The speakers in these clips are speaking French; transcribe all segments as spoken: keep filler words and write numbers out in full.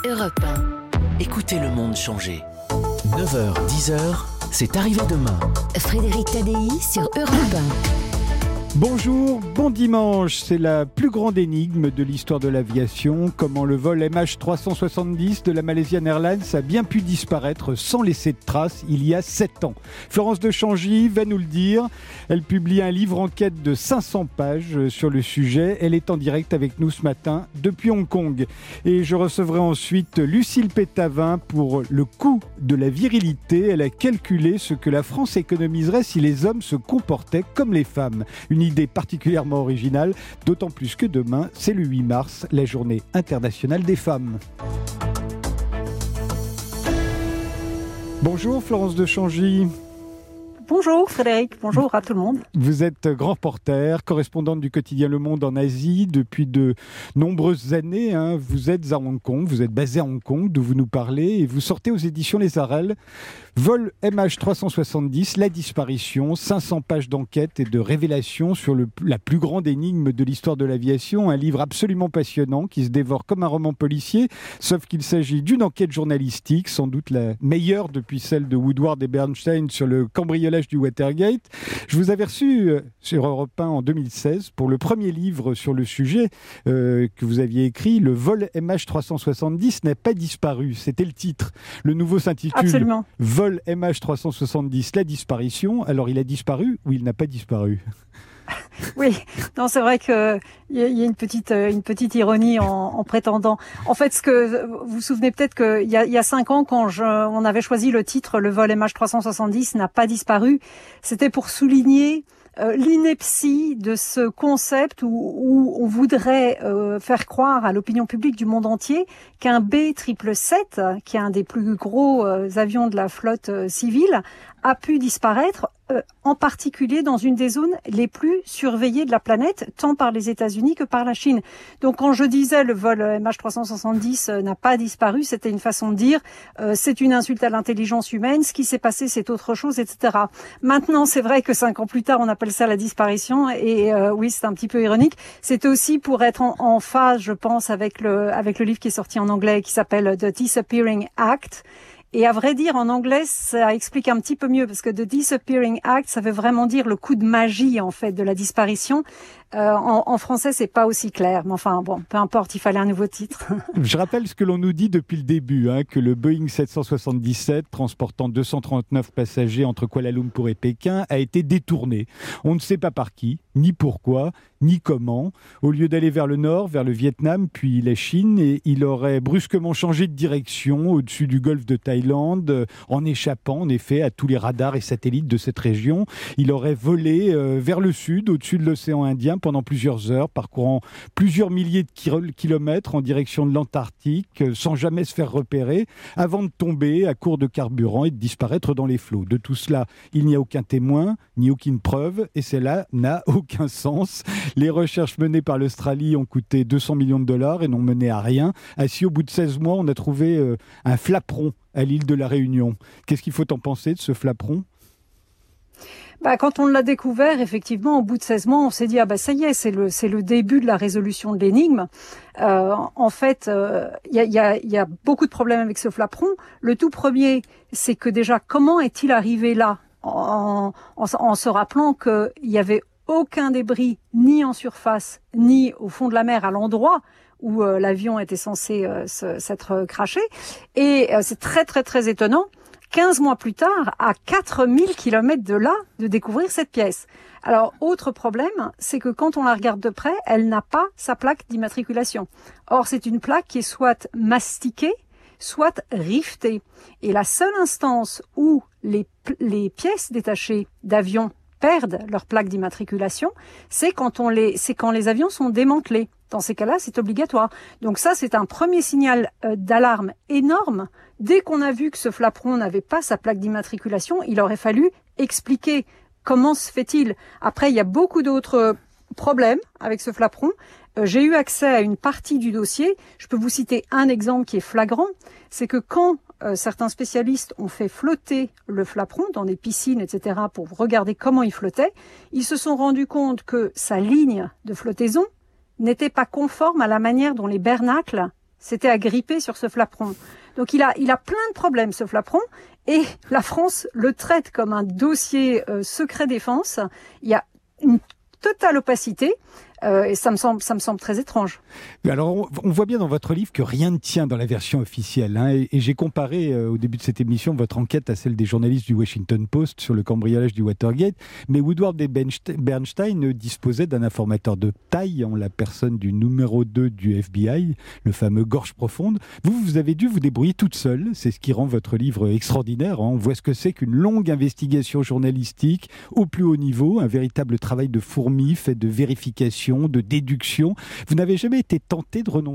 Europe un. Écoutez le monde changer. neuf heures, dix heures, c'est arrivé demain. Frédéric Tadei sur Europe un. Bonjour, bon dimanche. C'est la plus grande énigme de l'histoire de l'aviation. Comment le vol M H trois cent soixante-dix de la Malaysian Airlines a bien pu disparaître sans laisser de traces il y a sept ans. Florence de Changy va nous le dire. Elle publie un livre enquête de cinq cents pages sur le sujet. Elle est en direct avec nous ce matin depuis Hong Kong. Et je recevrai ensuite Lucille Pétavin pour le coût de la virilité. Elle a calculé ce que la France économiserait si les hommes se comportaient comme les femmes. Une idée particulièrement originale, d'autant plus que demain, c'est le huit mars, la journée internationale des femmes. Bonjour Florence de Changy. Bonjour Frédéric, bonjour à tout le monde. Vous êtes grand reporter, correspondante du quotidien Le Monde en Asie depuis de nombreuses années. Hein. Vous êtes à Hong Kong, vous êtes basé à Hong Kong, d'où vous nous parlez, et vous sortez aux éditions Les Arelles. Vol M H trois cent soixante-dix, la disparition, cinq cents pages d'enquête et de révélations sur le, la plus grande énigme de l'histoire de l'aviation. Un livre absolument passionnant qui se dévore comme un roman policier, sauf qu'il s'agit d'une enquête journalistique, sans doute la meilleure depuis celle de Woodward et Bernstein sur le cambriolage du Watergate. Je vous avais reçu sur Europe un en deux mille seize pour le premier livre sur le sujet euh, que vous aviez écrit. Le vol M H trois cent soixante-dix n'a pas disparu. C'était le titre. Le nouveau s'intitule Absolument. Vol M H trois cent soixante-dix, la disparition. Alors il a disparu ou il n'a pas disparu ? Oui, non, c'est vrai qu'il y, y a une petite, une petite ironie en, en prétendant. En fait, ce que vous vous souvenez peut-être qu'il y a, il y a cinq ans, quand je, on avait choisi le titre, le vol M H trois cent soixante-dix n'a pas disparu, c'était pour souligner Euh, l'ineptie de ce concept où, où on voudrait euh, faire croire à l'opinion publique du monde entier qu'un B sept sept, qui est un des plus gros euh, avions de la flotte euh, civile, a pu disparaître, euh, en particulier dans une des zones les plus surveillées de la planète, tant par les États-Unis que par la Chine. Donc quand je disais le vol M H trois cent soixante-dix euh, n'a pas disparu, c'était une façon de dire euh, c'est une insulte à l'intelligence humaine, ce qui s'est passé c'est autre chose, et cetera. Maintenant, c'est vrai que cinq ans plus tard, on appelle ça la disparition, et euh, oui, c'est un petit peu ironique. C'est aussi pour être en, en phase, je pense, avec le, avec le livre qui est sorti en anglais, qui s'appelle The Disappearing Act. Et à vrai dire, en anglais, ça explique un petit peu mieux, parce que The Disappearing Act, ça veut vraiment dire le coup de magie, en fait, de la disparition. Euh, en, en français, c'est pas aussi clair. Mais enfin, bon, peu importe, il fallait un nouveau titre. Je rappelle ce que l'on nous dit depuis le début, hein, que le Boeing sept cent soixante-dix-sept, transportant deux cent trente-neuf passagers entre Kuala Lumpur et Pékin, a été détourné. On ne sait pas par qui, ni pourquoi, ni comment. Au lieu d'aller vers le nord, vers le Vietnam, puis la Chine, et il aurait brusquement changé de direction au-dessus du golfe de Thaïlande, en échappant, en effet, à tous les radars et satellites de cette région. Il aurait volé euh, vers le sud, au-dessus de l'océan Indien, pendant plusieurs heures, parcourant plusieurs milliers de kilomètres en direction de l'Antarctique, sans jamais se faire repérer, avant de tomber à court de carburant et de disparaître dans les flots. De tout cela, il n'y a aucun témoin, ni aucune preuve, et cela n'a aucun sens. Les recherches menées par l'Australie ont coûté deux cents millions de dollars et n'ont mené à rien. Ainsi, au bout de seize mois, on a trouvé euh, un flaperon à l'île de la Réunion. Qu'est-ce qu'il faut en penser de ce flaperon ? Bah, quand on l'a découvert, effectivement, au bout de seize mois, on s'est dit, ah bah ça y est, c'est le, c'est le début de la résolution de l'énigme. Euh, en fait, il euh, y, a, y, a, y a beaucoup de problèmes avec ce flaperon. Le tout premier, c'est que déjà, comment est-il arrivé là, en, en, en se rappelant qu'il y avait aucun débris, ni en surface, ni au fond de la mer, à l'endroit où euh, l'avion était censé euh, se, s'être crashé. Et euh, c'est très, très, très étonnant, quinze mois plus tard, à quatre mille kilomètres de là, de découvrir cette pièce. Alors, autre problème, c'est que quand on la regarde de près, elle n'a pas sa plaque d'immatriculation. Or, c'est une plaque qui est soit mastiquée, soit rivetée. Et la seule instance où les, les pièces détachées d'avions perdent leur plaque d'immatriculation, c'est quand on les, c'est quand les avions sont démantelés. Dans ces cas-là, c'est obligatoire. Donc ça, c'est un premier signal euh, d'alarme énorme. Dès qu'on a vu que ce flaperon n'avait pas sa plaque d'immatriculation, il aurait fallu expliquer comment se fait-il. Après, il y a beaucoup d'autres problèmes avec ce flaperon. Euh, j'ai eu accès à une partie du dossier. Je peux vous citer un exemple qui est flagrant. C'est que quand euh, certains spécialistes ont fait flotter le flaperon dans des piscines, et cetera, pour regarder comment il flottait, ils se sont rendus compte que sa ligne de flottaison n'était pas conforme à la manière dont les bernacles s'était agrippé sur ce flaperon. Donc il a, il a plein de problèmes, ce flaperon, et la France le traite comme un dossier euh, secret défense. Il y a une totale opacité. Euh, et ça me semble, ça me semble très étrange. Alors, on, on voit bien dans votre livre que rien ne tient dans la version officielle. Hein, et, et j'ai comparé euh, au début de cette émission votre enquête à celle des journalistes du Washington Post sur le cambriolage du Watergate. Mais Woodward et Bernstein disposaient d'un informateur de taille en la personne du numéro deux du F B I, le fameux Gorge Profonde. Vous, vous avez dû vous débrouiller toute seule. C'est ce qui rend votre livre extraordinaire. Hein. On voit ce que c'est qu'une longue investigation journalistique au plus haut niveau, un véritable travail de fourmi fait de vérification, de déduction. Vous n'avez jamais été tenté de renoncer ?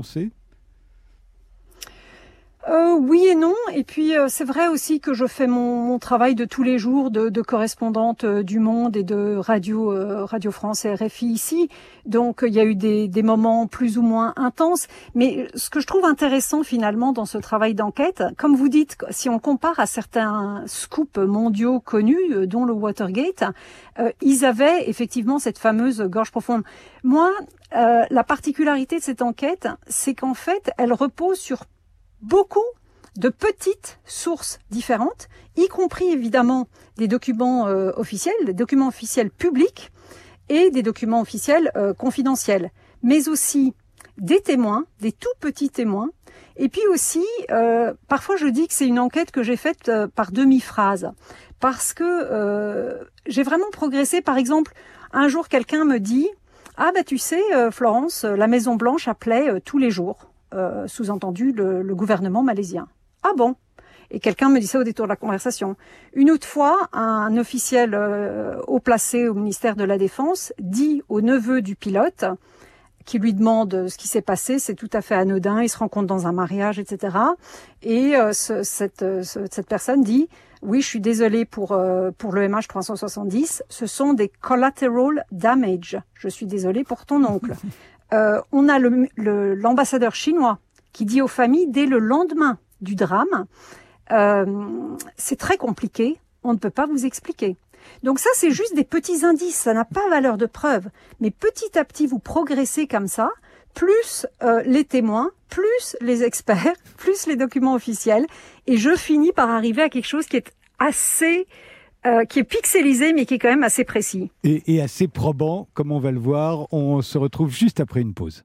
Euh, oui et non. Et puis euh, c'est vrai aussi que je fais mon, mon travail de tous les jours de, de correspondante euh, du Monde et de Radio euh, Radio France et R F I ici. Donc il y a eu des, des moments plus ou moins intenses. Mais ce que je trouve intéressant finalement dans ce travail d'enquête, comme vous dites, si on compare à certains scoops mondiaux connus, euh, dont le Watergate, euh, ils avaient effectivement cette fameuse gorge profonde. Moi, euh, la particularité de cette enquête, c'est qu'en fait, elle repose sur beaucoup de petites sources différentes, y compris évidemment des documents euh, officiels, des documents officiels publics et des documents officiels euh, confidentiels, mais aussi des témoins, des tout petits témoins. Et puis aussi, euh, parfois je dis que c'est une enquête que j'ai faite euh, par demi-phrase, parce que euh, j'ai vraiment progressé. Par exemple, un jour quelqu'un me dit « Ah bah tu sais euh, Florence, la Maison Blanche appelait euh, tous les jours ». Euh, sous-entendu le, le gouvernement malaisien. Ah bon ? Et quelqu'un me dit ça au détour de la conversation. Une autre fois, un officiel euh, haut placé au ministère de la Défense dit au neveu du pilote, qui lui demande ce qui s'est passé, c'est tout à fait anodin, ils se rencontrent dans un mariage, et cetera. Et euh, ce, cette, ce, cette personne dit « Oui, je suis désolé pour, euh, pour le M H trois cent soixante-dix, ce sont des collateral damage. Je suis désolé pour ton oncle. » Euh, on a le, le, l'ambassadeur chinois qui dit aux familles dès le lendemain du drame, euh, c'est très compliqué, on ne peut pas vous expliquer. Donc ça, c'est juste des petits indices, ça n'a pas valeur de preuve. Mais petit à petit, vous progressez comme ça, plus euh, les témoins, plus les experts, plus les documents officiels, et je finis par arriver à quelque chose qui est assez... Euh, qui est pixelisé, mais qui est quand même assez précis. Et, et assez probant, comme on va le voir. On se retrouve juste après une pause.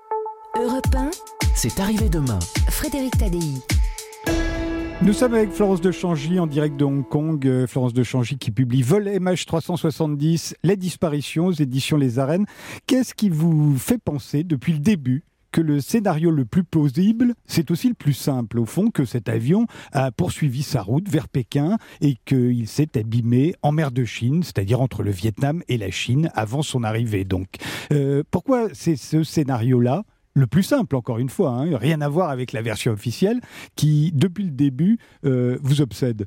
Europe un, c'est arrivé demain. Frédéric Tadei. Nous sommes avec Florence de Changy en direct de Hong Kong. Euh, Florence de Changy qui publie Vol M H trois cent soixante-dix, Les disparitions aux éditions Les Arènes. Qu'est-ce qui vous fait penser depuis le début que le scénario le plus plausible, c'est aussi le plus simple, au fond, que cet avion a poursuivi sa route vers Pékin et qu'il s'est abîmé en mer de Chine, c'est-à-dire entre le Vietnam et la Chine, avant son arrivée. Donc, euh, pourquoi c'est ce scénario-là le plus simple, encore une fois, hein, rien à voir avec la version officielle, qui, depuis le début, euh, vous obsède?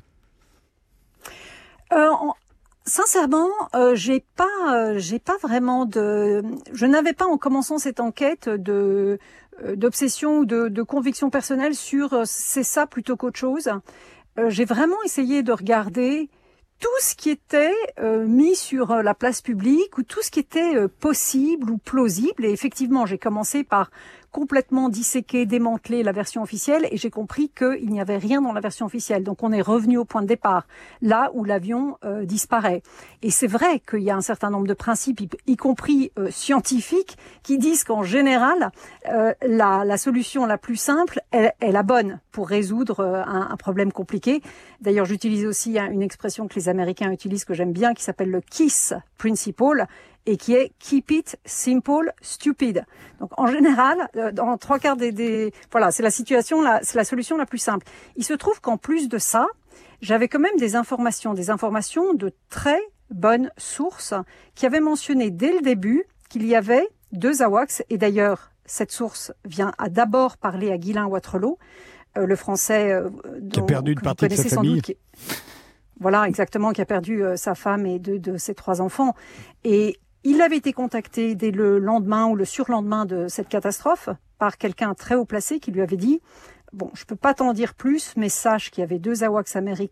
euh, en... Sincèrement, euh, j'ai pas, euh, j'ai pas vraiment de, je n'avais pas en commençant cette enquête de euh, d'obsession ou de, de conviction personnelle sur euh, c'est ça plutôt qu'autre chose. Euh, j'ai vraiment essayé de regarder tout ce qui était euh, mis sur euh, la place publique ou tout ce qui était euh, possible ou plausible. Et effectivement, j'ai commencé par complètement disséquer, démanteler la version officielle et j'ai compris qu'il n'y avait rien dans la version officielle. Donc on est revenu au point de départ, là où l'avion euh, disparaît. Et c'est vrai qu'il y a un certain nombre de principes, y, y compris euh, scientifiques, qui disent qu'en général, euh, la, la solution la plus simple est, est la bonne pour résoudre euh, un, un problème compliqué. D'ailleurs, j'utilise aussi hein, une expression que les Américains utilisent, que j'aime bien, qui s'appelle le KISS Principle, et qui est Keep it simple, stupid. Donc en général, dans trois quarts des, des voilà, c'est la situation, là, c'est la solution la plus simple. Il se trouve qu'en plus de ça, j'avais quand même des informations, des informations de très bonnes sources qui avaient mentionné dès le début qu'il y avait deux AWACS. Et d'ailleurs, cette source vient à d'abord parler à Ghislain Watrelot, euh, le Français euh, dont, qui a perdu une partie de sa famille. Qui... Voilà, exactement, qui a perdu euh, sa femme et deux de ses trois enfants. Et il avait été contacté dès le lendemain ou le surlendemain de cette catastrophe par quelqu'un très haut placé qui lui avait dit « Bon, je peux pas t'en dire plus, mais sache qu'il y avait deux AWACS américains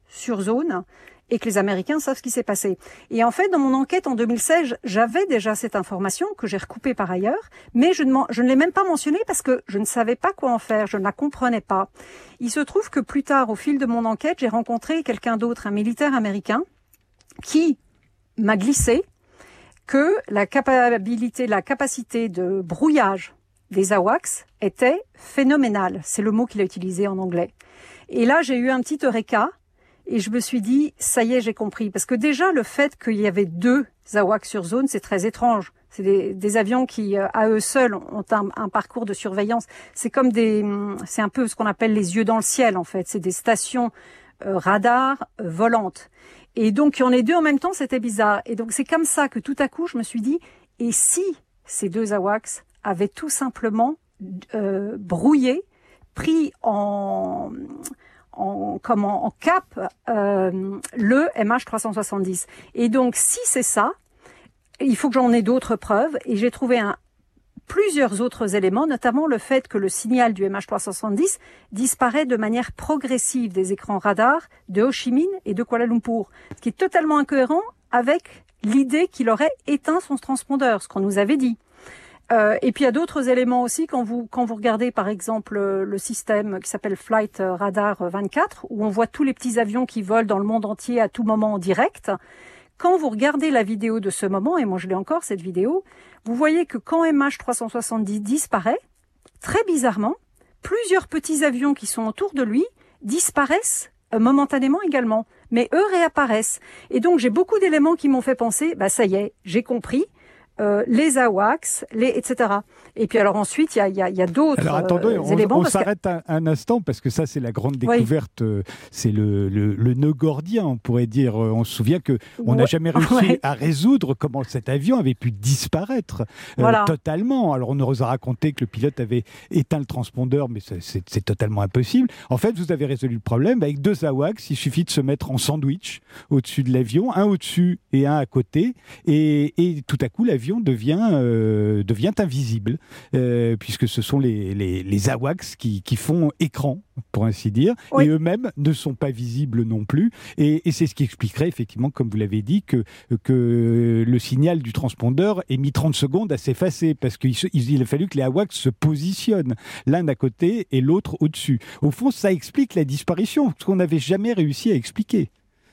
sur zone et que les Américains savent ce qui s'est passé. Et en fait, dans mon enquête en deux mille seize, j'avais déjà cette information que j'ai recoupée par ailleurs, mais je ne, je ne l'ai même pas mentionnée parce que je ne savais pas quoi en faire, je ne la comprenais pas. Il se trouve que plus tard, au fil de mon enquête, j'ai rencontré quelqu'un d'autre, un militaire américain, qui m'a glissé que la capacité, la capacité de brouillage des AWACS était phénoménale. C'est le mot qu'il a utilisé en anglais. Et là, j'ai eu un petit eureka. Et je me suis dit, ça y est, j'ai compris. Parce que déjà, le fait qu'il y avait deux AWACS sur zone, c'est très étrange. C'est des, des avions qui, à eux seuls, ont un, un parcours de surveillance. C'est comme des, c'est un peu ce qu'on appelle les yeux dans le ciel, en fait. C'est des stations euh, radar euh, volantes. Et donc, qu'il y en ait deux en même temps, c'était bizarre. Et donc, c'est comme ça que tout à coup, je me suis dit, et si ces deux AWACS avaient tout simplement euh, brouillé, pris en... En, comme en, en cap euh, le M H trois cent soixante-dix. Et donc, si c'est ça, il faut que j'en ai d'autres preuves. Et j'ai trouvé un, plusieurs autres éléments, notamment le fait que le signal du M H trois cent soixante-dix disparaît de manière progressive des écrans radars de Ho Chi Minh et de Kuala Lumpur, ce qui est totalement incohérent avec l'idée qu'il aurait éteint son transpondeur, ce qu'on nous avait dit. Euh, et puis il y a d'autres éléments aussi quand vous quand vous regardez par exemple le système qui s'appelle Flight Radar vingt-quatre où on voit tous les petits avions qui volent dans le monde entier à tout moment en direct. Quand vous regardez la vidéo de ce moment, et moi je l'ai encore cette vidéo, vous voyez que quand M H trois cent soixante-dix disparaît, très bizarrement, plusieurs petits avions qui sont autour de lui disparaissent euh, momentanément également, mais eux réapparaissent. Et donc j'ai beaucoup d'éléments qui m'ont fait penser, bah ça y est, j'ai compris. Euh, les AWACS, les et cetera. Et puis alors ensuite, il y a, y a, y a d'autres alors, attendez, euh, on, éléments. On s'arrête que... un, un instant parce que ça, c'est la grande découverte. Oui. C'est le, le, le nœud gordien, on pourrait dire. On se souvient que on n'a ouais. jamais réussi ouais. à résoudre comment cet avion avait pu disparaître voilà. euh, totalement. Alors on nous a raconté que le pilote avait éteint le transpondeur, mais c'est, c'est, c'est totalement impossible. En fait, vous avez résolu le problème avec deux AWACS. Il suffit de se mettre en sandwich au-dessus de l'avion, un au-dessus et un à côté, et, et tout à coup l'avion devient, euh, devient invisible, euh, puisque ce sont les, les, les AWACS qui, qui font écran, pour ainsi dire, oui. et eux-mêmes ne sont pas visibles non plus. Et, et c'est ce qui expliquerait, effectivement, comme vous l'avez dit, que, que le signal du transpondeur ait mis trente secondes à s'effacer, parce qu'il il a fallu que les AWACS se positionnent, l'un à côté et l'autre au-dessus. Au fond, ça explique la disparition, ce qu'on n'avait jamais réussi à expliquer.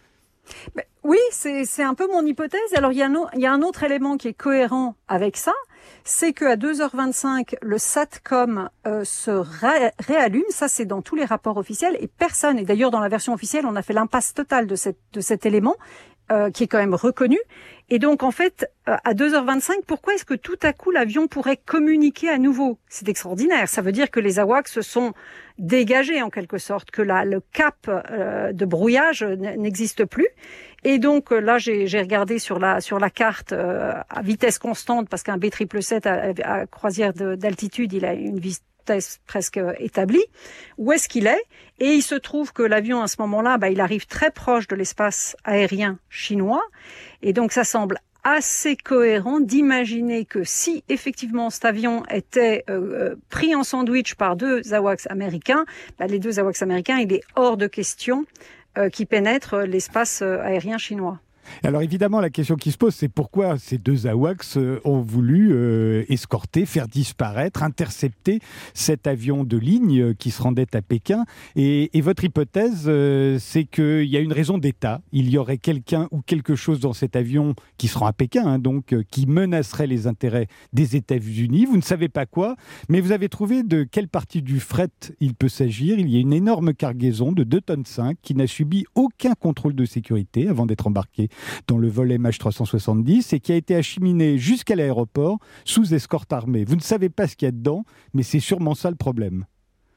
Mais oui, c'est, c'est un peu mon hypothèse. Alors, il y, a un, il y a un autre élément qui est cohérent avec ça, c'est qu'à deux heures vingt-cinq, le SATCOM euh, se ré- réallume. Ça, c'est dans tous les rapports officiels et personne, et d'ailleurs dans la version officielle, on a fait l'impasse totale de, cette, de cet élément euh, qui est quand même reconnu. Et donc, en fait, euh, à deux heures vingt-cinq, pourquoi est-ce que tout à coup l'avion pourrait communiquer à nouveau ? C'est extraordinaire. Ça veut dire que les AWACS se sont dégagés en quelque sorte, que la, le cap euh, de brouillage n'existe plus. Et donc là, j'ai, j'ai regardé sur la sur la carte euh, à vitesse constante parce qu'un B sept sept sept à, à croisière de, d'altitude, il a une vitesse presque établie. Où est-ce qu'il est ? Et il se trouve que l'avion à ce moment-là, bah, il arrive très proche de l'espace aérien chinois. Et donc ça semble assez cohérent d'imaginer que si effectivement cet avion était euh, pris en sandwich par deux AWACS américains, bah, les deux AWACS américains, il est hors de question euh, qu'ils pénètrent l'espace aérien chinois. Alors évidemment, la question qui se pose, c'est pourquoi ces deux AWACS ont voulu euh, escorter, faire disparaître, intercepter cet avion de ligne qui se rendait à Pékin. Et, et votre hypothèse, euh, c'est qu'il y a une raison d'État. Il y aurait quelqu'un ou quelque chose dans cet avion qui se rend à Pékin, hein, donc euh, qui menacerait les intérêts des États-Unis. Vous ne savez pas quoi, mais vous avez trouvé de quelle partie du fret il peut s'agir. Il y a une énorme cargaison de deux tonnes cinq qui n'a subi aucun contrôle de sécurité avant d'être embarquée dans le vol M H trois cent soixante-dix et qui a été acheminé jusqu'à l'aéroport sous escorte armée. Vous ne savez pas ce qu'il y a dedans, mais c'est sûrement ça le problème.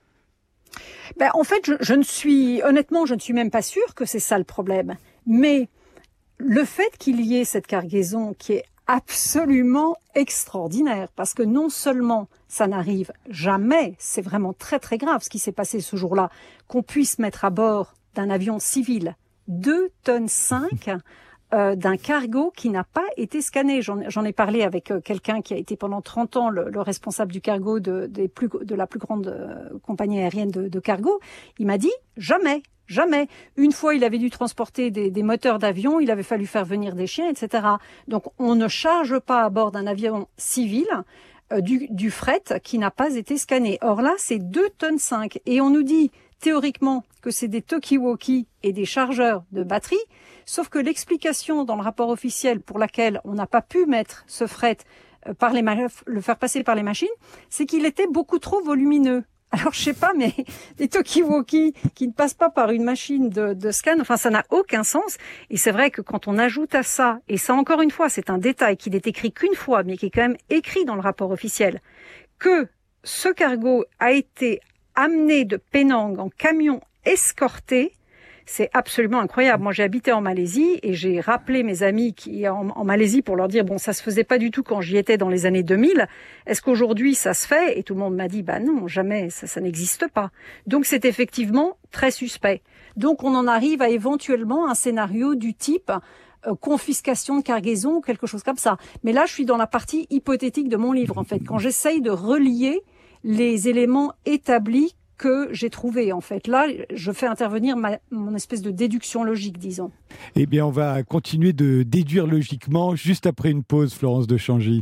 Ben, en fait, je, je ne suis, honnêtement, je ne suis même pas sûre que c'est ça le problème. Mais le fait qu'il y ait cette cargaison qui est absolument extraordinaire, parce que non seulement ça n'arrive jamais, c'est vraiment très très grave ce qui s'est passé ce jour-là, qu'on puisse mettre à bord d'un avion civil deux tonnes cinq euh, d'un cargo qui n'a pas été scanné. J'en, j'en ai parlé avec euh, quelqu'un qui a été pendant trente ans le, le responsable du cargo de, des plus, de la plus grande euh, compagnie aérienne de, de cargo. Il m'a dit jamais, Jamais. Une fois, il avait dû transporter des, des moteurs d'avion, il avait fallu faire venir des chiens, et cetera. Donc, on ne charge pas à bord d'un avion civil euh, du, du fret qui n'a pas été scanné. Or là, c'est deux tonnes cinq. Et on nous dit, théoriquement, que c'est des talkie-walkie et des chargeurs de batterie. Sauf que l'explication dans le rapport officiel pour laquelle on n'a pas pu mettre ce fret, euh, par les ma- le faire passer par les machines, c'est qu'il était beaucoup trop volumineux. Alors, je sais pas, mais des talkie-walkie qui ne passent pas par une machine de, de scan, enfin, ça n'a aucun sens. Et c'est vrai que quand on ajoute à ça, et ça encore une fois, c'est un détail qui n'est écrit qu'une fois, mais qui est quand même écrit dans le rapport officiel, que ce cargo a été amené de Penang en camion escorté, c'est absolument incroyable. Moi, j'ai habité en Malaisie et j'ai rappelé mes amis qui en, en Malaisie pour leur dire bon, ça se faisait pas du tout quand j'y étais dans les années deux mille. Est-ce qu'aujourd'hui ça se fait? Et tout le monde m'a dit bah non, jamais, ça, ça n'existe pas. Donc c'est effectivement très suspect. Donc on en arrive à éventuellement un scénario du type euh, confiscation de cargaison ou quelque chose comme ça. Mais là, je suis dans la partie hypothétique de mon livre en fait, quand j'essaye de relier les éléments établis que j'ai trouvé, en fait. Là, je fais intervenir ma, mon espèce de déduction logique, disons. Eh bien, on va continuer de déduire logiquement juste après une pause, Florence de Changy.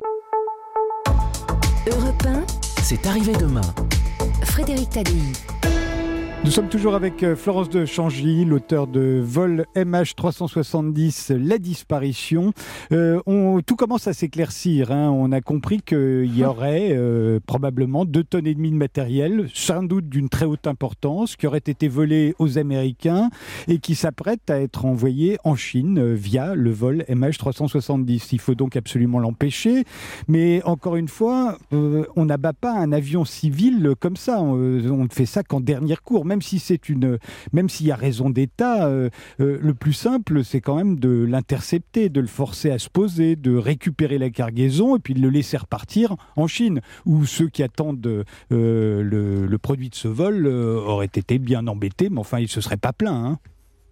Europe un, C'est arrivé demain. Frédéric Tadei. Nous sommes toujours avec Florence de Changy, l'auteur de Vol M H trois cent soixante-dix, La disparition. Euh, on, tout commence à s'éclaircir. Hein. On a compris qu'il y aurait euh, probablement deux tonnes et demie de matériel, sans doute d'une très haute importance, qui aurait été volé aux Américains et qui s'apprête à être envoyé en Chine euh, via le vol M H trois cent soixante-dix. Il faut donc absolument l'empêcher. Mais encore une fois, euh, on n'abat pas un avion civil comme ça. On, on ne fait ça qu'en dernier recours. Même si c'est une, même s'il y a raison d'État, euh, euh, le plus simple, c'est quand même de l'intercepter, de le forcer à se poser, de récupérer la cargaison et puis de le laisser repartir en Chine, où ceux qui attendent euh, le, le produit de ce vol euh, auraient été bien embêtés, mais enfin, ils se seraient pas plaints. Hein.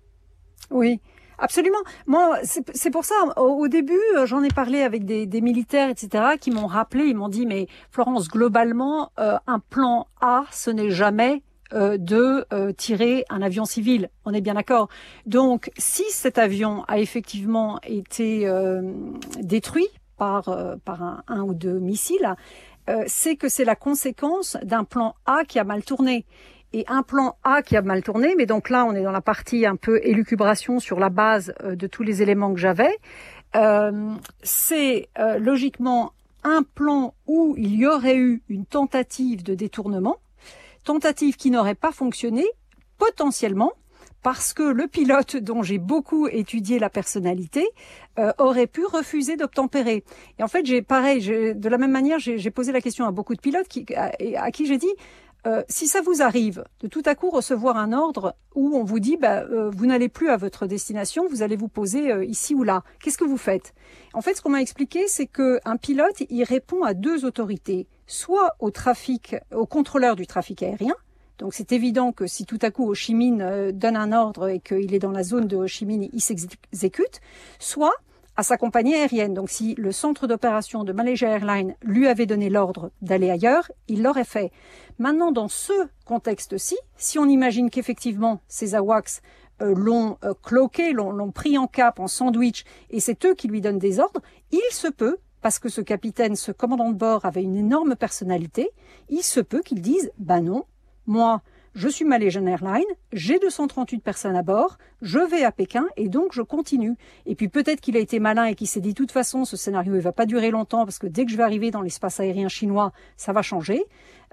Oui. Absolument. Moi, c'est, c'est pour ça, au, au début, j'en ai parlé avec des, des militaires, et cetera, qui m'ont rappelé, ils m'ont dit, mais Florence, globalement, euh, un plan A, ce n'est jamais euh, de euh, tirer un avion civil. On est bien d'accord. Donc, si cet avion a effectivement été euh, détruit par, euh, par un, un ou deux missiles, euh, c'est que c'est la conséquence d'un plan A qui a mal tourné. Et un plan A qui a mal tourné, mais donc là, on est dans la partie un peu élucubration sur la base euh, de tous les éléments que j'avais. Euh, c'est euh, logiquement un plan où il y aurait eu une tentative de détournement, tentative qui n'aurait pas fonctionné, potentiellement, parce que le pilote, dont j'ai beaucoup étudié la personnalité, euh, aurait pu refuser d'obtempérer. Et en fait, j'ai pareil, j'ai, de la même manière, j'ai, j'ai posé la question à beaucoup de pilotes qui, à, à qui j'ai dit... Euh, si ça vous arrive de tout à coup recevoir un ordre où on vous dit bah, euh, vous n'allez plus à votre destination, vous allez vous poser euh, ici ou là, qu'est-ce que vous faites? En fait, ce qu'on m'a expliqué, c'est qu'un pilote, il répond à deux autorités, soit au trafic, au contrôleur du trafic aérien. Donc c'est évident que si tout à coup Ho Chi Minh euh, donne un ordre et qu'il est dans la zone de Ho Chi Minh, il s'exécute, soit à sa compagnie aérienne. Donc si le centre d'opération de Malaysia Airlines lui avait donné l'ordre d'aller ailleurs, il l'aurait fait. Maintenant, dans ce contexte-ci, si on imagine qu'effectivement ces AWACS euh, l'ont euh, cloqué, l'ont, l'ont pris en cap, en sandwich, et c'est eux qui lui donnent des ordres, il se peut, parce que ce capitaine, ce commandant de bord avait une énorme personnalité, il se peut qu'il dise « bah non, moi, je suis Malaysian Airlines, j'ai deux cent trente-huit personnes à bord, je vais à Pékin et donc je continue. » Et puis peut-être qu'il a été malin et qu'il s'est dit de toute façon ce scénario il va pas durer longtemps parce que dès que je vais arriver dans l'espace aérien chinois, ça va changer.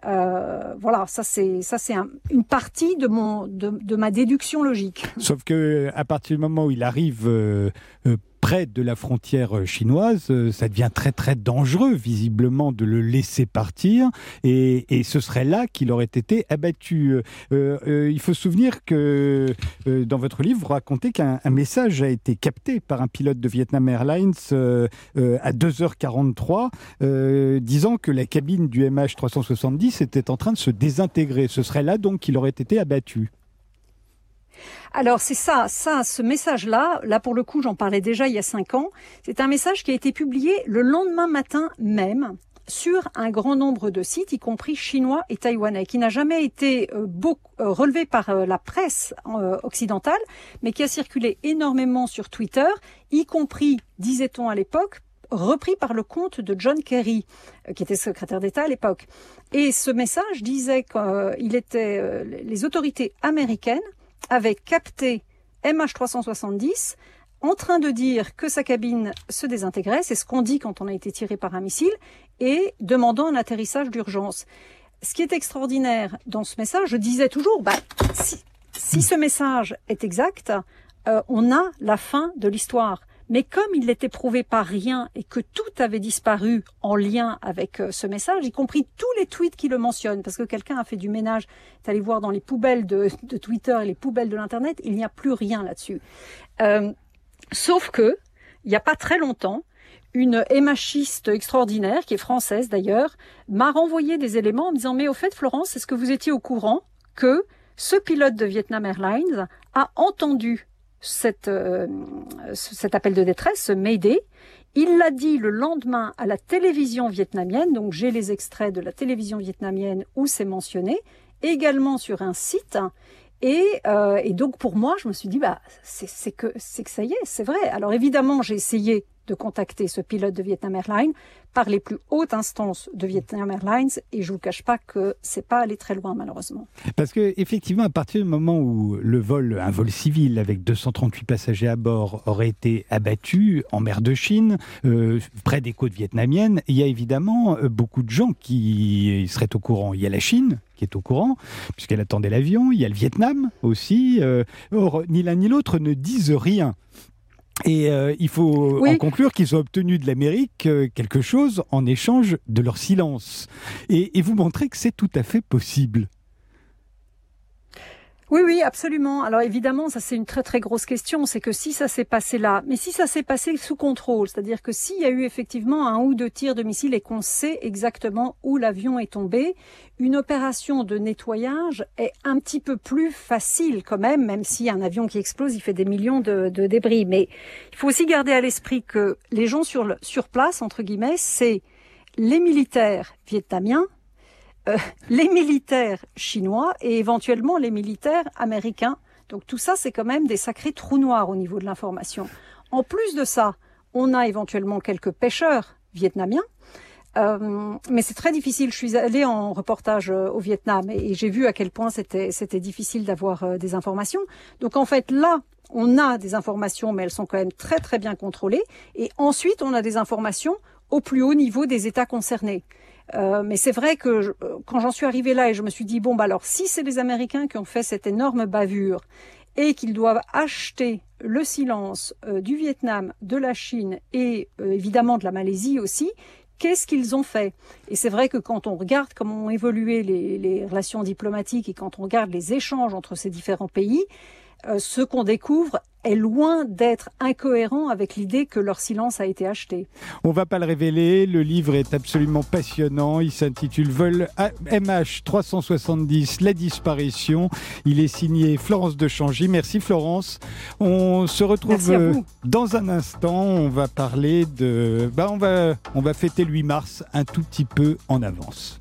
Euh, voilà, ça c'est ça c'est un, une partie de mon de, de ma déduction logique. Sauf que à partir du moment où il arrive euh, euh, près de la frontière chinoise, ça devient très très dangereux visiblement de le laisser partir et, et ce serait là qu'il aurait été abattu. Euh, euh, il faut se souvenir que euh, dans votre livre, vous racontez qu'un un message a été capté par un pilote de Vietnam Airlines euh, euh, à deux heures quarante-trois euh, disant que la cabine du M H trois cent soixante-dix était en train de se désintégrer. Ce serait là donc qu'il aurait été abattu. Alors c'est ça, ça, ce message-là, là pour le coup j'en parlais déjà il y a cinq ans, c'est un message qui a été publié le lendemain matin même sur un grand nombre de sites, y compris chinois et taïwanais, qui n'a jamais été euh, beaucoup, euh, relevé par euh, la presse euh, occidentale, mais qui a circulé énormément sur Twitter, y compris, disait-on à l'époque, repris par le compte de John Kerry, euh, qui était secrétaire d'État à l'époque. Et ce message disait qu'il était, euh, les autorités américaines avaient capté M H trois cent soixante-dix en train de dire que sa cabine se désintégrait, c'est ce qu'on dit quand on a été tiré par un missile, et demandant un atterrissage d'urgence. Ce qui est extraordinaire dans ce message, je disais toujours, bah, si, si ce message est exact, euh, on a la fin de l'histoire. Mais comme il n'était prouvé par rien et que tout avait disparu en lien avec euh, ce message, y compris tous les tweets qui le mentionnent, parce que quelqu'un a fait du ménage, est allé voir dans les poubelles de, de Twitter et les poubelles de l'Internet, il n'y a plus rien là-dessus. Euh, Sauf que, il n'y a pas très longtemps, une émachiste extraordinaire, qui est française d'ailleurs, m'a renvoyé des éléments en me disant « Mais au fait, Florence, est-ce que vous étiez au courant que ce pilote de Vietnam Airlines a entendu cette, euh, cet appel de détresse, ce Mayday ? Il l'a dit le lendemain à la télévision vietnamienne, donc j'ai les extraits de la télévision vietnamienne où c'est mentionné, également sur un site. Et, euh, et donc pour moi, je me suis dit, bah c'est, c'est que c'est que ça y est, c'est vrai. Alors évidemment, j'ai essayé de contacter ce pilote de Vietnam Airlines par les plus hautes instances de Vietnam Airlines, et je vous cache pas que c'est pas allé très loin malheureusement. Parce que effectivement, à partir du moment où le vol, un vol civil avec deux cent trente-huit passagers à bord aurait été abattu en mer de Chine, euh, près des côtes vietnamiennes, il y a évidemment beaucoup de gens qui seraient au courant. Il y a la Chine qui est au courant, puisqu'elle attendait l'avion. Il y a le Vietnam aussi. Euh, or, ni l'un ni l'autre ne disent rien. Et euh, il faut oui. en conclure qu'ils ont obtenu de l'Amérique euh, quelque chose en échange de leur silence. Et, et vous montrez que c'est tout à fait possible. Oui, oui, absolument. Alors évidemment, ça c'est une très très grosse question, c'est que si ça s'est passé là, mais si ça s'est passé sous contrôle, c'est-à-dire que s'il y a eu effectivement un ou deux tirs de missiles et qu'on sait exactement où l'avion est tombé, une opération de nettoyage est un petit peu plus facile quand même, même si un avion qui explose, il fait des millions de, de débris. Mais il faut aussi garder à l'esprit que les gens sur, le, sur place, entre guillemets, c'est les militaires vietnamiens, Euh, les militaires chinois et éventuellement les militaires américains. Donc tout ça, c'est quand même des sacrés trous noirs au niveau de l'information. En plus de ça, on a éventuellement quelques pêcheurs vietnamiens, euh, mais c'est très difficile. Je suis allée en reportage euh, au Vietnam et, et j'ai vu à quel point c'était, c'était difficile d'avoir euh, des informations. Donc en fait, là, on a des informations, mais elles sont quand même très très bien contrôlées. Et ensuite, on a des informations au plus haut niveau des États concernés. Euh, mais c'est vrai que je, quand j'en suis arrivée là et je me suis dit, bon, bah alors, si c'est les Américains qui ont fait cette énorme bavure et qu'ils doivent acheter le silence euh, du Vietnam, de la Chine et euh, évidemment de la Malaisie aussi, qu'est-ce qu'ils ont fait ? Et c'est vrai que quand on regarde comment ont évolué les, les relations diplomatiques et quand on regarde les échanges entre ces différents pays, euh, ce qu'on découvre est loin d'être incohérent avec l'idée que leur silence a été acheté. On ne va pas le révéler, le livre est absolument passionnant, il s'intitule Vol M H trois cent soixante-dix, la disparition. Il est signé Florence de Changy. Merci Florence. On se retrouve dans un instant, on va parler de... Bah on va, on va fêter le huit mars un tout petit peu en avance.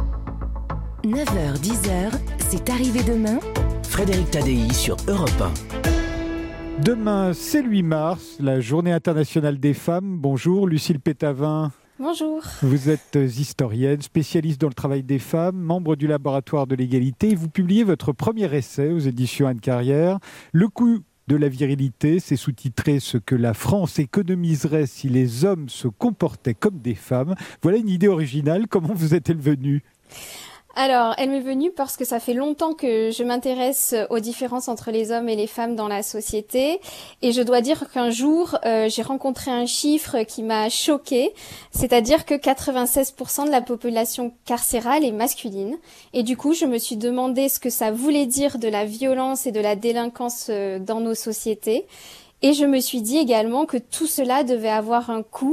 neuf heures dix heures, c'est arrivé demain. Frédéric Tadei sur Europe un. Demain, c'est le huit mars, la journée internationale des femmes. Bonjour, Lucille Pétavin. Bonjour. Vous êtes historienne, spécialiste dans le travail des femmes, membre du laboratoire de l'égalité. Vous publiez votre premier essai aux éditions Anne Carrière, Le coût de la virilité. C'est sous-titré « Ce que la France économiserait si les hommes se comportaient comme des femmes ». Voilà une idée originale. Comment vous est-elle venue ? Alors, elle m'est venue parce que ça fait longtemps que je m'intéresse aux différences entre les hommes et les femmes dans la société. Et je dois dire qu'un jour, euh, j'ai rencontré un chiffre qui m'a choquée. C'est-à-dire que quatre-vingt-seize pour cent de la population carcérale est masculine. Et du coup, je me suis demandé ce que ça voulait dire de la violence et de la délinquance dans nos sociétés. Et je me suis dit également que tout cela devait avoir un coût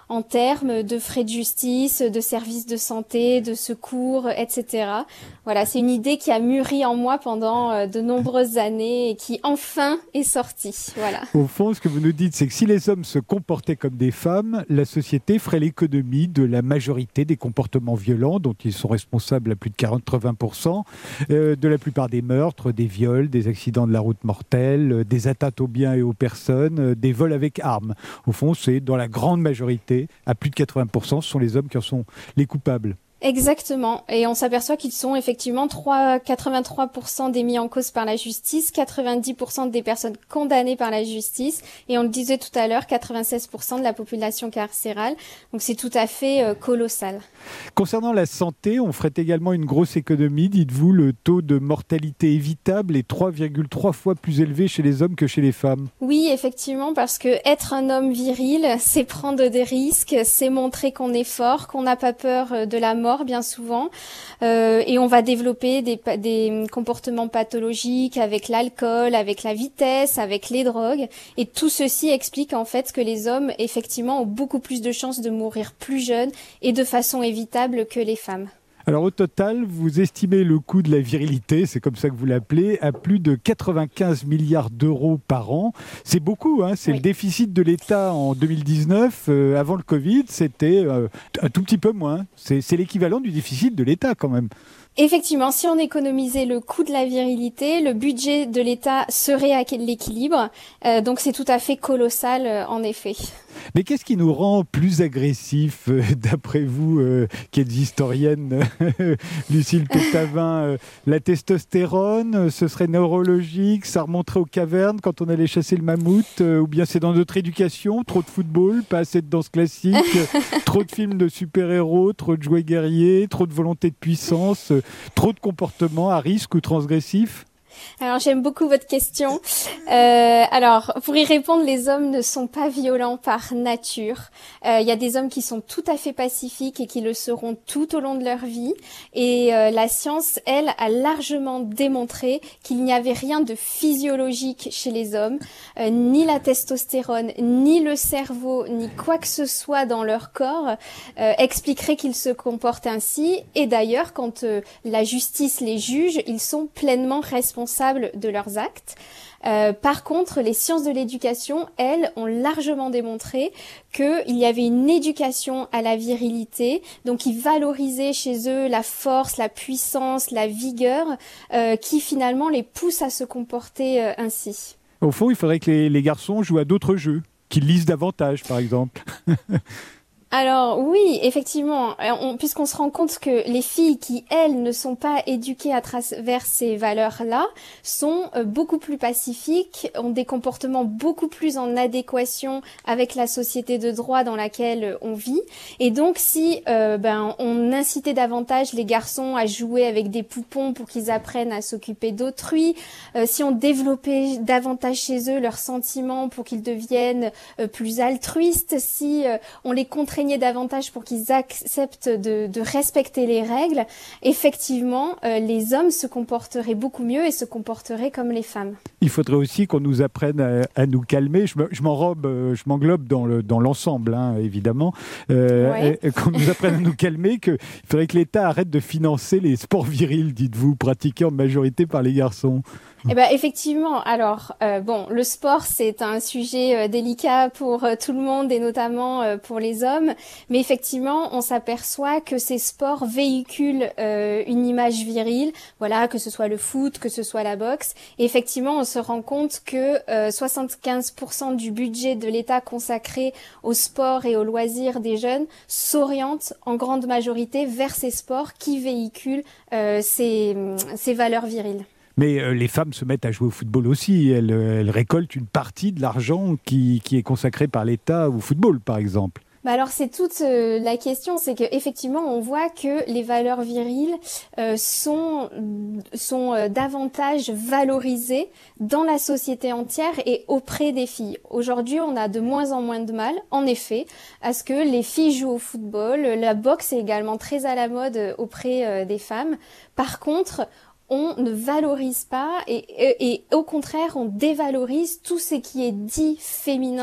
en termes de frais de justice, de services de santé, de secours, et cetera. Voilà, c'est une idée qui a mûri en moi pendant euh, de nombreuses années et qui enfin est sortie. Voilà. Au fond, ce que vous nous dites, c'est que si les hommes se comportaient comme des femmes, la société ferait l'économie de la majorité des comportements violents dont ils sont responsables à plus de quatre-vingts pour cent, euh, de la plupart des meurtres, des viols, des accidents de la route mortels, euh, des atteintes aux biens et aux personnes, euh, des vols avec armes. Au fond, c'est dans la grande majorité, à plus de quatre-vingts pour cent, ce sont les hommes qui en sont les coupables. Exactement. Et on s'aperçoit qu'ils sont effectivement quatre-vingt-trois pour cent des mis en cause par la justice, quatre-vingt-dix pour cent des personnes condamnées par la justice, et on le disait tout à l'heure, quatre-vingt-seize pour cent de la population carcérale. Donc c'est tout à fait euh, colossal. Concernant la santé, on ferait également une grosse économie. Dites-vous, le taux de mortalité évitable est trois virgule trois fois plus élevé chez les hommes que chez les femmes. Oui, effectivement, parce que être un homme viril, c'est prendre des risques, c'est montrer qu'on est fort, qu'on n'a pas peur de la mort, bien souvent, euh, et on va développer des, des comportements pathologiques avec l'alcool, avec la vitesse, avec les drogues, et tout ceci explique en fait que les hommes effectivement ont beaucoup plus de chances de mourir plus jeunes et de façon évitable que les femmes. Alors au total, vous estimez le coût de la virilité, c'est comme ça que vous l'appelez, à plus de quatre-vingt-quinze milliards d'euros par an. C'est beaucoup, hein, c'est oui. Le déficit de l'État en deux mille dix-neuf. Euh, avant le Covid, c'était euh, un tout petit peu moins. C'est, c'est l'équivalent du déficit de l'État quand même. Effectivement, si on économisait le coût de la virilité, le budget de l'État serait à l'équilibre. Euh, donc c'est tout à fait colossal, euh, en effet. Mais qu'est-ce qui nous rend plus agressifs, euh, d'après vous, euh, qui êtes historienne, euh, Lucille Pétavin? euh, La testostérone, euh, ce serait neurologique, ça remonterait aux cavernes quand on allait chasser le mammouth, euh, ou bien c'est dans notre éducation, trop de football, pas assez de danse classique, euh, trop de films de super-héros, trop de jouets guerriers, trop de volonté de puissance, euh, trop de comportements à risque ou transgressifs? Alors j'aime beaucoup votre question. Euh, alors pour y répondre, les hommes ne sont pas violents par nature. Il euh, y a des hommes qui sont tout à fait pacifiques et qui le seront tout au long de leur vie. Et euh, la science, elle, a largement démontré qu'il n'y avait rien de physiologique chez les hommes, euh, ni la testostérone, ni le cerveau, ni quoi que ce soit dans leur corps euh, expliquerait qu'ils se comportent ainsi. Et d'ailleurs, quand euh, la justice les juge, ils sont pleinement responsables de leurs actes. Euh, par contre, les sciences de l'éducation, elles, ont largement démontré qu'il y avait une éducation à la virilité, donc qui valorisait chez eux la force, la puissance, la vigueur, euh, qui finalement les pousse à se comporter euh, ainsi. Au fond, il faudrait que les, les garçons jouent à d'autres jeux, qu'ils lisent davantage, par exemple. Alors oui, effectivement, on, puisqu'on se rend compte que les filles qui, elles, ne sont pas éduquées à travers ces valeurs-là, sont euh, beaucoup plus pacifiques, ont des comportements beaucoup plus en adéquation avec la société de droit dans laquelle on vit. Et donc si euh, ben on incitait davantage les garçons à jouer avec des poupons pour qu'ils apprennent à s'occuper d'autrui, euh, si on développait davantage chez eux leurs sentiments pour qu'ils deviennent euh, plus altruistes, si euh, on les contraignait davantage pour qu'ils acceptent de, de respecter les règles, effectivement, euh, les hommes se comporteraient beaucoup mieux et se comporteraient comme les femmes. Il faudrait aussi qu'on nous apprenne à, à nous calmer. Je, me, je m'enrobe, je m'englobe dans, le, dans l'ensemble, hein, évidemment. Euh, ouais. et, et qu'on nous apprenne à nous calmer, qu'il faudrait que l'État arrête de financer les sports virils, dites-vous, pratiqués en majorité par les garçons. Eh ben effectivement. Alors euh, bon, le sport c'est un sujet euh, délicat pour euh, tout le monde et notamment euh, pour les hommes. Mais effectivement, on s'aperçoit que ces sports véhiculent euh, une image virile. Voilà, que ce soit le foot, que ce soit la boxe. Et effectivement, on se rend compte que euh, soixante-quinze pour cent du budget de l'État consacré au sport et aux loisirs des jeunes s'oriente en grande majorité vers ces sports qui véhiculent euh, ces, ces valeurs viriles. Mais euh, les femmes se mettent à jouer au football aussi. Elles, elles récoltent une partie de l'argent qui, qui est consacré par l'État au football, par exemple. Bah alors c'est toute euh, la question, c'est que effectivement on voit que les valeurs viriles euh, sont sont euh, davantage valorisées dans la société entière et auprès des filles. Aujourd'hui, on a de moins en moins de mal, en effet, à ce que les filles jouent au football. La boxe est également très à la mode auprès euh, des femmes. Par contre, on ne valorise pas et, et, et au contraire, on dévalorise tout ce qui est dit féminin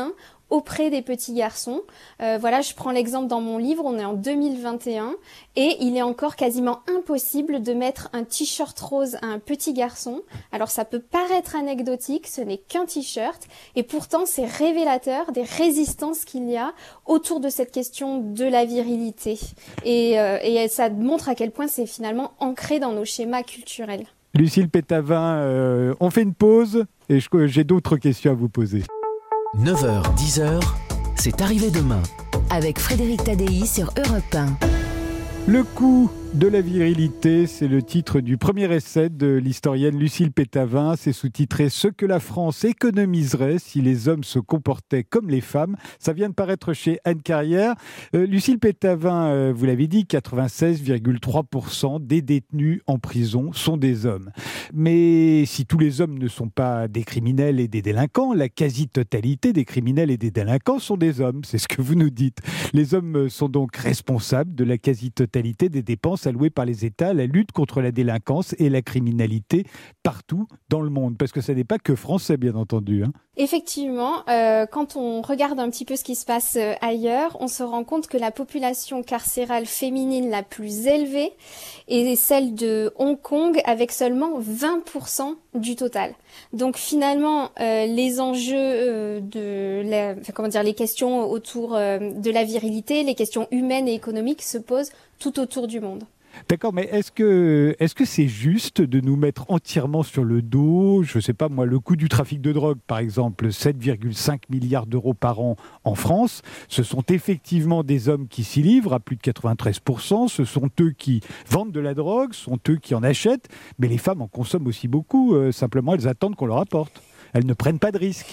auprès des petits garçons. Euh, voilà, je prends l'exemple dans mon livre, on est en deux mille vingt et un et il est encore quasiment impossible de mettre un t-shirt rose à un petit garçon. Alors ça peut paraître anecdotique, ce n'est qu'un t-shirt et pourtant c'est révélateur des résistances qu'il y a autour de cette question de la virilité. Et, euh, et ça montre à quel point c'est finalement ancré dans nos schémas culturels. Lucille Pétavin, euh, on fait une pause et je, j'ai d'autres questions à vous poser. neuf heures dix, c'est arrivé demain. Avec Frédéric Tadei sur Europe un. Le coût de la virilité, c'est le titre du premier essai de l'historienne Lucille Pétavin. C'est sous-titré « Ce que la France économiserait si les hommes se comportaient comme les femmes ». Ça vient de paraître chez Anne Carrière. Euh, Lucille Pétavin, euh, vous l'avez dit, quatre-vingt-seize virgule trois pour cent des détenus en prison sont des hommes. Mais si tous les hommes ne sont pas des criminels et des délinquants, la quasi-totalité des criminels et des délinquants sont des hommes. C'est ce que vous nous dites. Les hommes sont donc responsables de la quasi-totalité des dépenses allouées par les États à la lutte contre la délinquance et la criminalité partout dans le monde. Parce que ça n'est pas que français, bien entendu. Hein. Effectivement, euh, quand on regarde un petit peu ce qui se passe euh, ailleurs, on se rend compte que la population carcérale féminine la plus élevée est celle de Hong Kong avec seulement vingt pour cent du total. Donc finalement, euh, les enjeux euh, de la, enfin, comment dire, les questions autour euh, de la virilité, les questions humaines et économiques se posent tout autour du monde. D'accord, mais est-ce que est-ce que c'est juste de nous mettre entièrement sur le dos, je ne sais pas moi, le coût du trafic de drogue, par exemple, sept virgule cinq milliards d'euros par an en France, ce sont effectivement des hommes qui s'y livrent à plus de quatre-vingt-treize pour cent, ce sont eux qui vendent de la drogue, ce sont eux qui en achètent, mais les femmes en consomment aussi beaucoup, euh, simplement elles attendent qu'on leur apporte. Elles ne prennent pas de risques.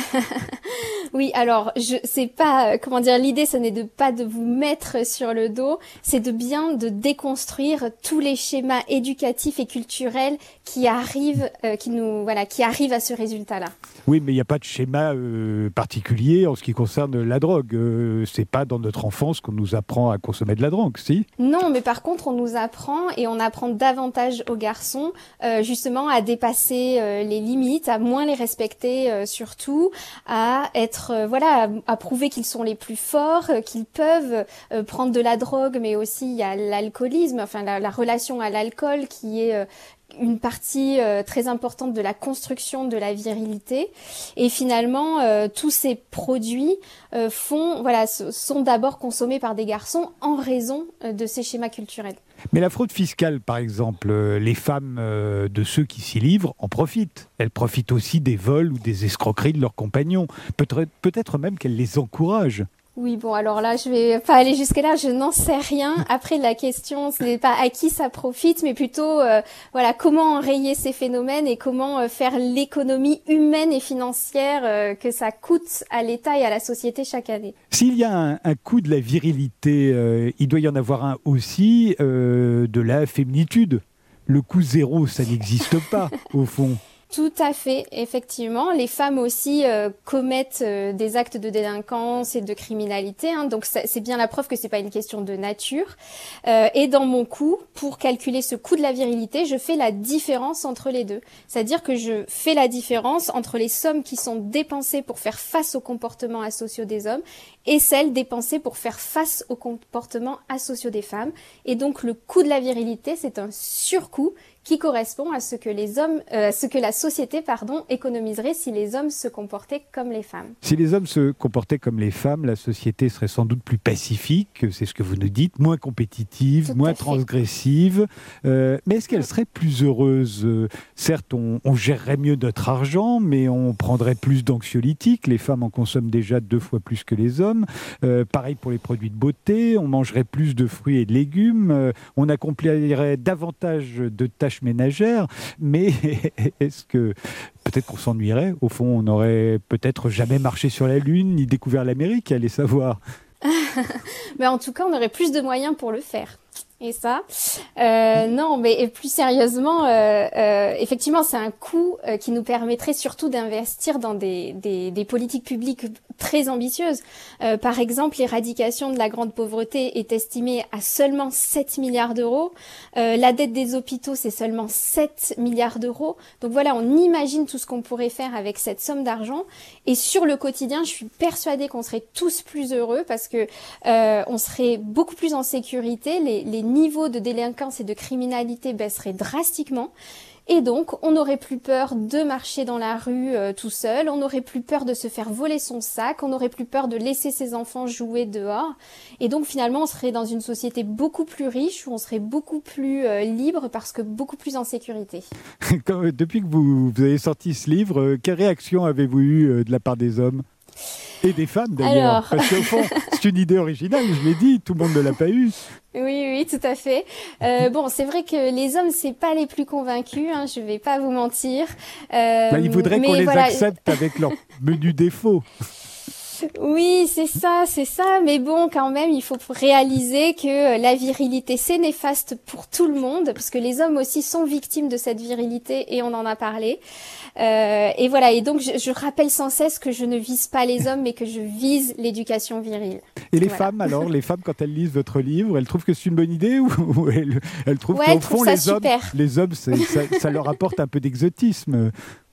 Oui, alors je c'est pas comment dire, l'idée ce n'est de pas de vous mettre sur le dos, c'est de bien de déconstruire tous les schémas éducatifs et culturels qui arrivent euh, qui nous voilà, qui arrivent à ce résultat-là. Oui, mais il n'y a pas de schéma euh, particulier en ce qui concerne la drogue. Euh, c'est pas dans notre enfance qu'on nous apprend à consommer de la drogue, si ? Non, mais par contre, on nous apprend et on apprend davantage aux garçons euh, justement à dépasser euh, les limites, à moins les respecter euh, surtout, à être euh, voilà, à, à prouver qu'ils sont les plus forts, euh, qu'ils peuvent euh, prendre de la drogue, mais aussi il y a l'alcoolisme, enfin la, la relation à l'alcool qui est euh, une partie euh, très importante de la construction de la virilité. Et finalement, euh, tous ces produits euh, font, voilà, sont d'abord consommés par des garçons en raison euh, de ces schémas culturels. Mais la fraude fiscale, par exemple, euh, les femmes euh, de ceux qui s'y livrent en profitent. Elles profitent aussi des vols ou des escroqueries de leurs compagnons. Peut-être, peut-être même qu'elles les encouragent. Oui, bon, alors là, je vais pas aller jusque-là, je n'en sais rien. Après, la question, ce n'est pas à qui ça profite, mais plutôt, euh, voilà, comment enrayer ces phénomènes et comment euh, faire l'économie humaine et financière euh, que ça coûte à l'État et à la société chaque année. S'il y a un, un coût de la virilité, euh, il doit y en avoir un aussi euh, de la féminitude. Le coût zéro, ça n'existe pas, au fond. Tout à fait, effectivement. Les femmes aussi euh, commettent euh, des actes de délinquance et de criminalité, hein, donc c'est bien la preuve que c'est pas une question de nature. Euh, et dans mon coût, pour calculer ce coût de la virilité, je fais la différence entre les deux. C'est-à-dire que je fais la différence entre les sommes qui sont dépensées pour faire face aux comportements asociaux des hommes et celles dépensées pour faire face aux comportements asociaux des femmes. Et donc le coût de la virilité, c'est un surcoût qui correspond à ce que les hommes, euh, ce que la société, pardon, économiserait si les hommes se comportaient comme les femmes. Si les hommes se comportaient comme les femmes, la société serait sans doute plus pacifique, c'est ce que vous nous dites, moins compétitive, Tout moins transgressive. Euh, mais est-ce qu'elle serait plus heureuse ? Certes, on, on gérerait mieux notre argent, mais on prendrait plus d'anxiolytiques. Les femmes en consomment déjà deux fois plus que les hommes. Euh, pareil pour les produits de beauté, on mangerait plus de fruits et de légumes. Euh, on accomplirait davantage de tâches ménagères, mais est-ce que peut-être qu'on s'ennuierait? Au fond, on n'aurait peut-être jamais marché sur la Lune ni découvert l'Amérique, allez savoir. Mais en tout cas, on aurait plus de moyens pour le faire. Et ça, euh, non, mais plus sérieusement, euh, euh, effectivement, c'est un coût euh, qui nous permettrait surtout d'investir dans des, des, des politiques publiques très ambitieuses. Euh, par exemple, l'éradication de la grande pauvreté est estimée à seulement sept milliards d'euros. Euh, la dette des hôpitaux, c'est seulement sept milliards d'euros. Donc voilà, on imagine tout ce qu'on pourrait faire avec cette somme d'argent. Et sur le quotidien, je suis persuadée qu'on serait tous plus heureux parce que euh, on serait beaucoup plus en sécurité. Les, les niveaux de délinquance et de criminalité baisseraient drastiquement. Et donc, on n'aurait plus peur de marcher dans la rue euh, tout seul, on n'aurait plus peur de se faire voler son sac, on n'aurait plus peur de laisser ses enfants jouer dehors. Et donc, finalement, on serait dans une société beaucoup plus riche, où on serait beaucoup plus euh, libre, parce que beaucoup plus en sécurité. Quand, depuis que vous, vous avez sorti ce livre, euh, quelle réaction avez-vous eue euh, de la part des hommes ? Et des femmes d'ailleurs, Alors... parce qu'au fond, c'est une idée originale, je l'ai dit, tout le monde ne l'a pas eue. Oui, oui, tout à fait. Euh, bon, c'est vrai que les hommes, c'est pas les plus convaincus, hein, je vais pas vous mentir. Euh, bah, ils voudraient qu'on les voilà... accepte avec leur menu défaut. Oui, c'est ça, c'est ça. Mais bon, quand même, il faut réaliser que la virilité, c'est néfaste pour tout le monde, parce que les hommes aussi sont victimes de cette virilité et on en a parlé. Euh, et voilà. Et donc, je, je rappelle sans cesse que je ne vise pas les hommes, mais que je vise l'éducation virile. Et les voilà. femmes, alors, les femmes, quand elles lisent votre livre, elles trouvent que c'est une bonne idée ou, ou elles, elles trouvent ouais, qu'au elles fond, trouvent ça les super. hommes, les hommes, c'est, ça, ça leur apporte un peu d'exotisme.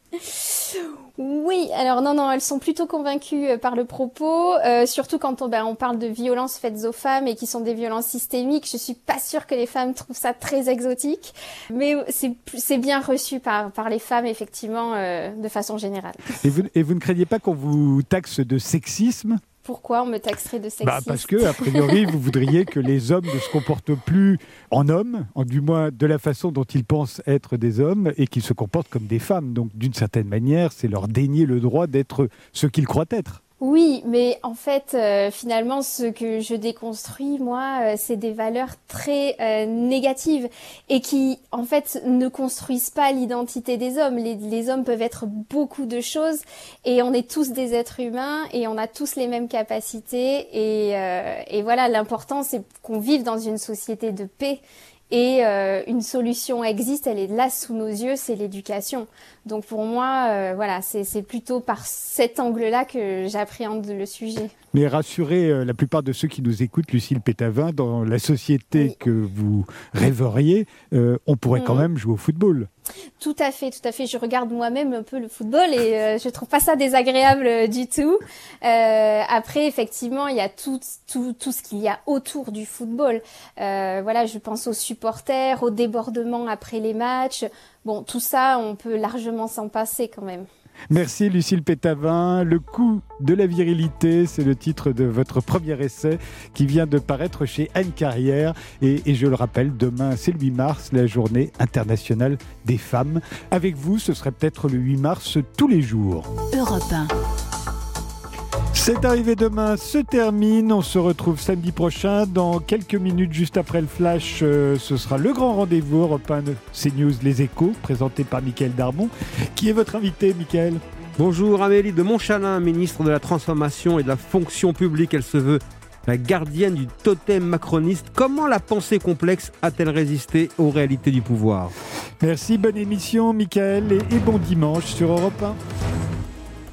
Oui, alors non, non, elles sont plutôt convaincues euh, par le propos, euh, surtout quand on, ben, on parle de violences faites aux femmes et qui sont des violences systémiques. Je suis pas sûre que les femmes trouvent ça très exotique, mais c'est, c'est bien reçu par, par les femmes, effectivement, euh, de façon générale. Et vous, et vous ne craignez pas qu'on vous taxe de sexisme ? Pourquoi on me taxerait de sexiste ? Bah parce que, a priori, vous voudriez que les hommes ne se comportent plus en hommes, en du moins de la façon dont ils pensent être des hommes, et qu'ils se comportent comme des femmes. Donc, d'une certaine manière, c'est leur dénier le droit d'être ce qu'ils croient être. Oui, mais en fait, euh, finalement, ce que je déconstruis, moi, euh, c'est des valeurs très euh, négatives et qui, en fait, ne construisent pas l'identité des hommes. Les, les hommes peuvent être beaucoup de choses et on est tous des êtres humains et on a tous les mêmes capacités. Et, euh, et voilà, l'important, c'est qu'on vive dans une société de paix. Et euh, une solution existe, elle est là sous nos yeux, c'est l'éducation. Donc pour moi, euh, voilà, c'est, c'est plutôt par cet angle-là que j'appréhende le sujet. Mais rassurez euh, la plupart de ceux qui nous écoutent, Lucille Pétavin, dans la société oui. que vous rêveriez, euh, on pourrait mmh. quand même jouer au football. Tout à fait, tout à fait. Je regarde moi-même un peu le football et euh, je trouve pas ça désagréable euh, du tout. Euh, après, effectivement, il y a tout, tout, tout ce qu'il y a autour du football. Euh, voilà, je pense aux supporters, aux débordements après les matchs. Bon, tout ça, on peut largement s'en passer quand même. Merci Lucille Pétavin. Le coût de la virilité, c'est le titre de votre premier essai qui vient de paraître chez Anne Carrière. Et, et je le rappelle, demain, c'est le huit mars, la journée internationale des femmes. Avec vous, ce serait peut-être le huit mars tous les jours. Europe un. C'est arrivé demain, se termine. On se retrouve samedi prochain. Dans quelques minutes, juste après le flash, euh, ce sera le grand rendez-vous Europe un CNews Les Échos, présenté par Mickaël Darmon. Qui est votre invité, Mickaël ? Bonjour, Amélie de Montchalin, ministre de la Transformation et de la Fonction publique. Elle se veut la gardienne du totem macroniste. Comment la pensée complexe a-t-elle résisté aux réalités du pouvoir ? Merci, bonne émission, Mickaël, et, et bon dimanche sur Europe un.